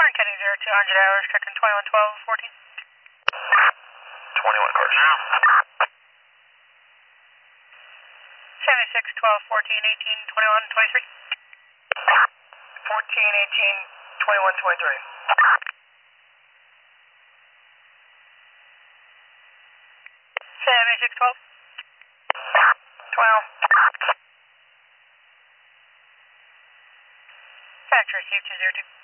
Kenny 0200 hours, checking 211214. 21 cars. 76 12 14 18 21 23. 14, 18, 21, 23. 76 12. 12. Factory received 202.